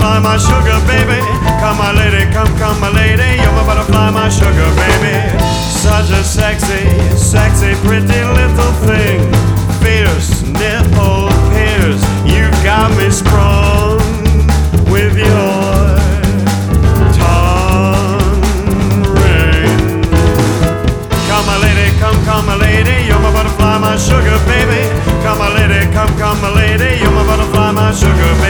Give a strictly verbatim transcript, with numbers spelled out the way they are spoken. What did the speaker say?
butterfly, my sugar baby. Come my lady, come, come my lady. You're my butterfly, my sugar baby. Such a sexy, sexy, pretty little thing. Fierce nipple pierce. You've got me sprung with your tongue ring. Come my lady, come, come my lady. You're my butterfly, my sugar baby. Come my lady, come, come my lady. You're my butterfly, my sugar baby.